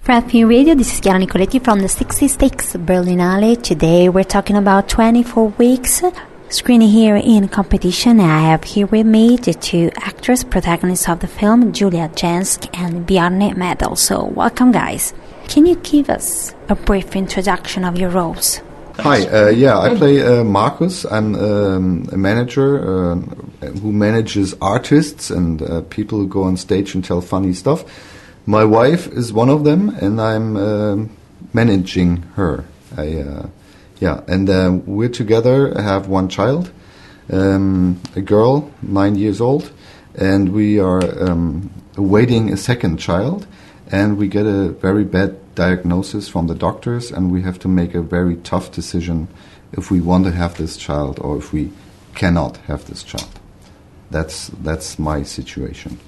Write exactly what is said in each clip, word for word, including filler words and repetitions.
Prattfin Radio, this is Chiara Nicoletti from the sixty-six Berlinale. Today we're talking about twenty-four weeks screening here in competition. I have here with me the two actors, protagonists of the film, Julia Jensk and Bjarne Medel. So welcome, guys. Can you give us a brief introduction of your roles? Hi, uh, yeah, I play uh, Marcus. I'm um, a manager uh, who manages artists and uh, people who go on stage and tell funny stuff. My wife is one of them, and I'm uh, managing her. I, uh, yeah, and uh, we're together, have one child, um, a girl, nine years old, and we are um, awaiting a second child, and we get a very bad diagnosis from the doctors, and we have to make a very tough decision if we want to have this child or if we cannot have this child. That's that's my situation.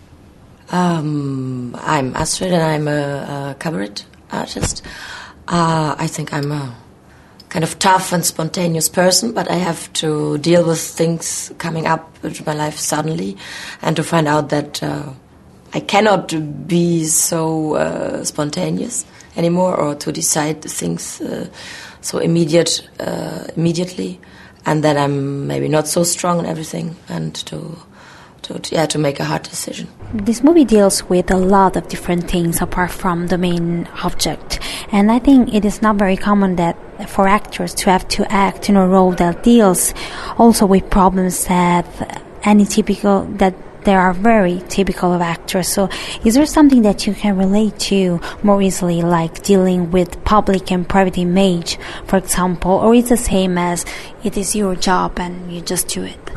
Um, I'm Astrid, and I'm a, a cabaret artist. Uh, I think I'm a kind of tough and spontaneous person, but I have to deal with things coming up into my life suddenly, and to find out that uh, I cannot be so uh, spontaneous anymore, or to decide things uh, so immediate, uh, immediately, and that I'm maybe not so strong in everything, and to. To, yeah, to make a hard decision. This movie deals with a lot of different things apart from the main object, and I think it is not very common that for actors to have to act in a role that deals also with problems that any typical that there are very typical of actors. So is there something that you can relate to more easily, like dealing with public and private image, for example, or is it the same as it is your job and you just do it?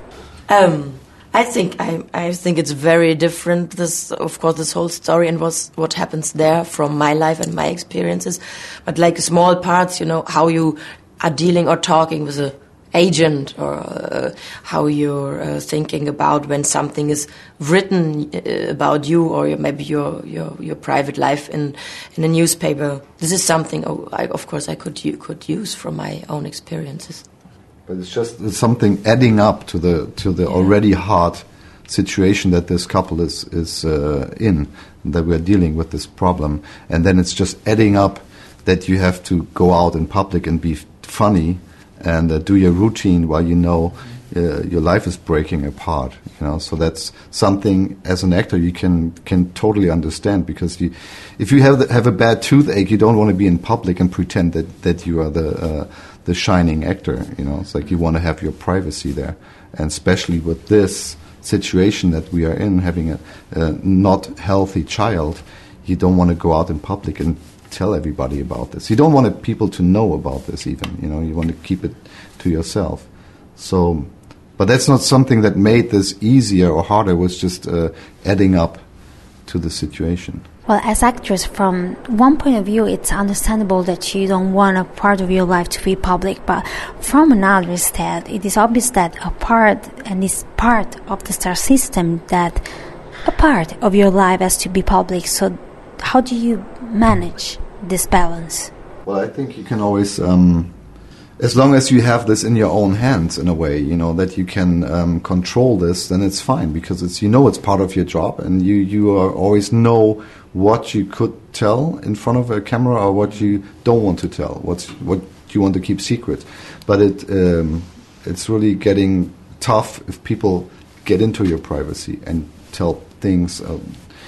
Um. I think I, I think it's very different. This, of course, this whole story and what's, what happens there from my life and my experiences. But like small parts, you know, how you are dealing or talking with an agent, or uh, how you're uh, thinking about when something is written uh, about you, or your, maybe your, your your private life in in a newspaper. This is something, oh, I, of course, I could you could use from my own experiences. But it's just something adding up to the to the yeah. already hard situation that this couple is is uh, in, that we're dealing with this problem, and then it's just adding up that you have to go out in public and be funny and uh, do your routine while you know uh, your life is breaking apart. You know, so that's something as an actor you can can totally understand, because you, if you have the, have a bad toothache, you don't want to be in public and pretend that that you are the uh, the shining actor, you know. It's like you want to have your privacy there, and especially with this situation that we are in, having a, a not healthy child, you don't want to go out in public and tell everybody about this. You don't want people to know about this even, you know. You want to keep it to yourself. So, but that's not something that made this easier or harder. It was just uh, adding up to the situation. Well, as actors, from one point of view, it's understandable that you don't want a part of your life to be public, but from another instead, it is obvious that a part, and this part of the star system, that a part of your life has to be public. So how do you manage this balance? Well, I think you can always, um, as long as you have this in your own hands in a way, you know, that you can um, control this, then it's fine, because it's, you know, it's part of your job, and you, you are always know what you could tell in front of a camera or what you don't want to tell, what's, what you want to keep secret. But it um, it's really getting tough if people get into your privacy and tell things, uh,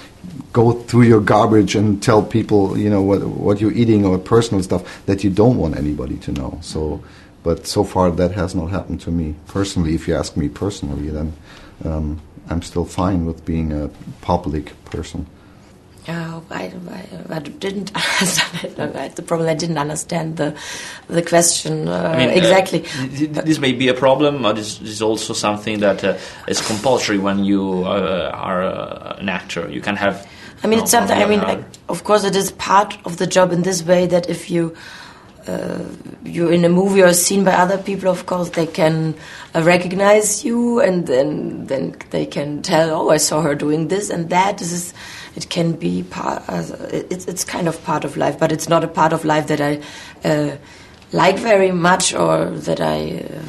go through your garbage and tell people, you know, what what you're eating or personal stuff that you don't want anybody to know. So, but so far that has not happened to me personally. If you ask me personally, then um, I'm still fine with being a public person. Oh, I, I, I didn't understand it. The problem, I didn't understand the the question uh, I mean, exactly. Uh, this may be a problem, or this, this is also something that uh, is compulsory when you uh, are uh, an actor. You can have. I mean, no, it's something. I mean, like, of course, it is part of the job in this way that if you uh, you're in a movie or seen by other people, of course, they can uh, recognize you, and then then they can tell, oh, I saw her doing this and that. This is. It can be part. Uh, it's it's kind of part of life, but it's not a part of life that I uh, like very much, or that I. Uh,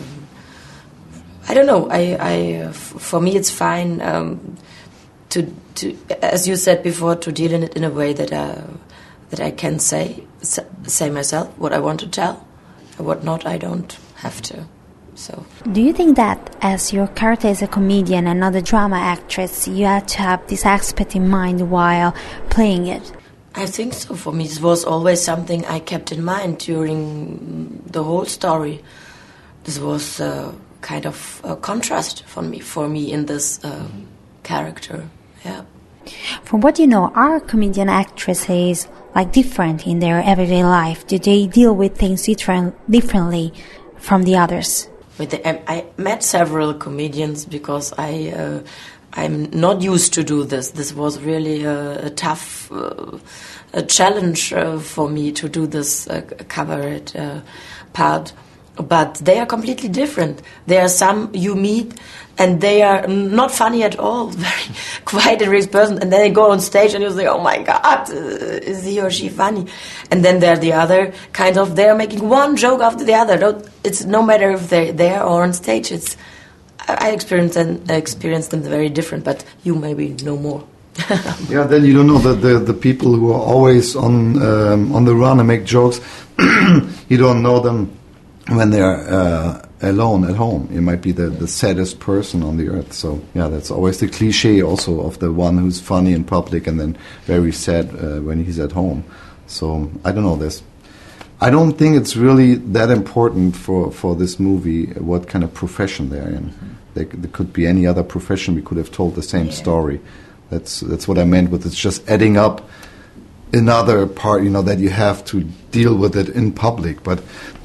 I don't know. I, I uh, f- for me, it's fine um, to to, as you said before, to deal in it in a way that uh, that I can say say myself what I want to tell, and what not I don't have to. So, do you think that as your character is a comedian and not a drama actress, you had to have this aspect in mind while playing it? I think so. For me, it was always something I kept in mind during the whole story. This was a kind of a contrast for me, for me in this uh, character. Yeah. From what you know, are comedian actresses like different in their everyday life? Do they deal with things different, differently from the others? With the, I met several comedians because I uh, I'm not used to do this. This was really a, a tough uh, a challenge uh, for me to do this uh, cabaret uh, part. But they are completely different. There are some you meet and they are not funny at all, very quiet and relaxed person, and then they go on stage and you say, oh my God, uh, is he or she funny? And then there are the other kind of, they're making one joke after the other. Don't, it's no matter if they're there or on stage. It's I experienced them, I experienced them very different, but you maybe know more. Yeah, then you don't know the, the, the people who are always on um, on the run and make jokes. You don't know them when they're uh, alone at home. It might be the, the saddest person on the earth. So, yeah, that's always the cliche also of the one who's funny in public and then very sad uh, when he's at home. So, I don't know this. I don't think it's really that important for, for this movie what kind of profession they're in. Mm-hmm. There, there could be any other profession. We could have told the same yeah. story. That's that's what I meant with it's just adding up another part, you know, that you have to deal with it in public. But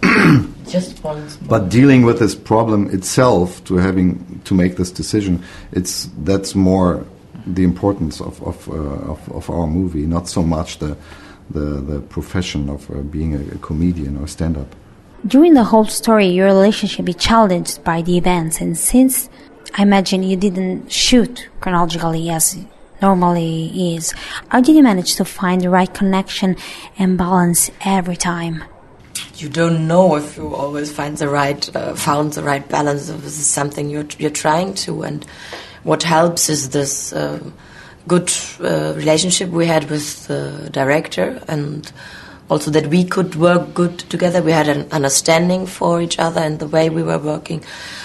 just once more. But dealing with this problem itself, to having to make this decision, it's that's more the importance of of, uh, of, of our movie, not so much the the, the profession of uh, being a, a comedian or stand-up. During the whole story, your relationship is challenged by the events, and since I imagine you didn't shoot chronologically as normally is, how did you manage to find the right connection and balance every time? You don't know if you always find the right, uh, found the right balance. This is something you're you're trying to, and what helps is this uh, good uh, relationship we had with the director, and also that we could work good together. We had an understanding for each other and the way we were working.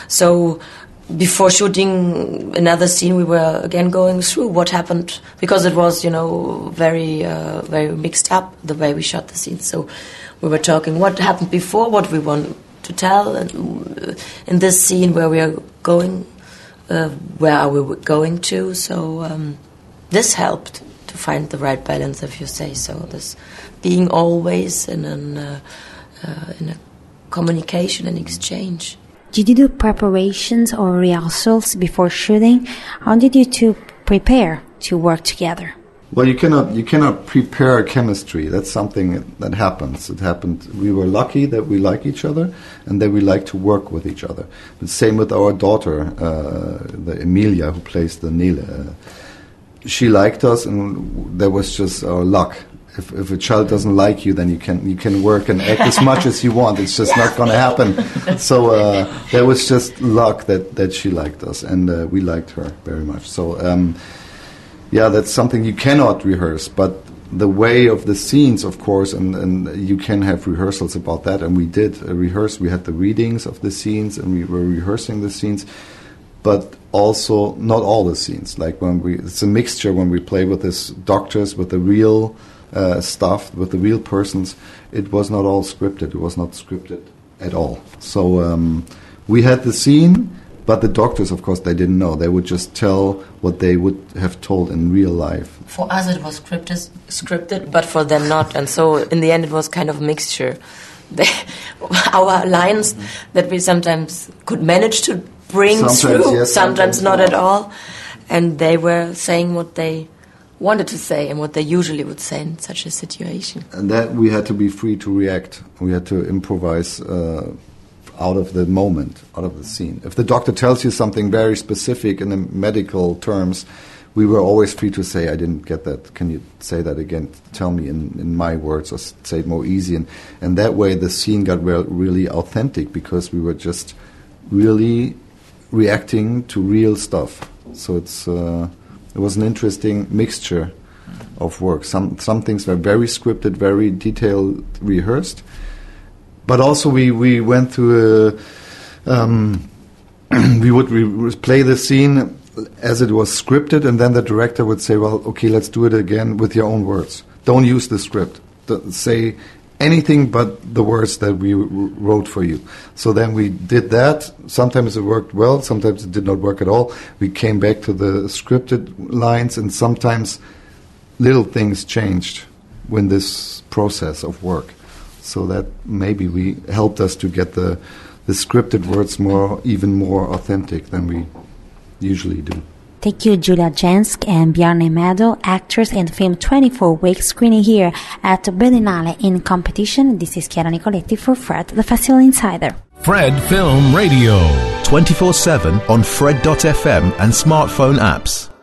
So before shooting another scene, we were again going through what happened, because it was, you know, very, uh, very mixed up the way we shot the scene. So we were talking what happened before, what we want to tell, and in this scene where we are going, uh, where are we going to? So um, this helped to find the right balance, if you say so. This being always in an uh, uh, in a communication and exchange. Did you do preparations or rehearsals before shooting? How did you two prepare to work together? Well, you cannot you cannot prepare chemistry. That's something that happens. It happened. We were lucky that we like each other and that we like to work with each other. The same with our daughter, uh, the Emilia, who plays the Nele. Uh, she liked us, and that was just our luck. If, if a child doesn't like you, then you can you can work and act as much as you want. It's just not going to happen. So uh, that was just luck that, that she liked us, and uh, we liked her very much. So um, yeah, that's something you cannot rehearse. But the way of the scenes, of course, and, and you can have rehearsals about that. And we did uh, rehearse. We had the readings of the scenes, and we were rehearsing the scenes. But also not all the scenes. Like when we, it's a mixture when we play with these doctors, with the real Uh, stuff, with the real persons. It was not all scripted. It was not scripted at all. So um, we had the scene, but the doctors, of course, they didn't know. They would just tell what they would have told in real life. For us it was scripted, scripted, but for them not. And so in the end it was kind of a mixture. They, our lines that we sometimes could manage to bring sometimes, through, yes, sometimes, sometimes not not. at all. And they were saying what they wanted to say and what they usually would say in such a situation. And that we had to be free to react. We had to improvise uh, out of the moment, out of the scene. If the doctor tells you something very specific in the medical terms, we were always free to say, I didn't get that. Can you say that again? Tell me in, in my words, or say it more easy. And, and that way the scene got re- really authentic, because we were just really reacting to real stuff. So it's... Uh, It was an interesting mixture of work. Some some things were very scripted, very detailed, rehearsed. But also we, we went through a, um, we would re- play the scene as it was scripted, and then the director would say, well, okay, let's do it again with your own words. Don't use the script. Don't say anything but the words that we w- wrote for you. So then we did that. Sometimes it worked well, sometimes it did not work at all. We came back to the scripted lines, and sometimes little things changed in this process of work. So that maybe we helped us to get the the scripted words more, even more authentic than we usually do. Thank you, Julia Jensk and Bjarne Mädel, actors in the film twenty-four weeks screening here at Berlinale in competition. This is Chiara Nicoletti for Fred, the Festival Insider. Fred Film Radio. twenty-four seven on Fred dot f m and smartphone apps.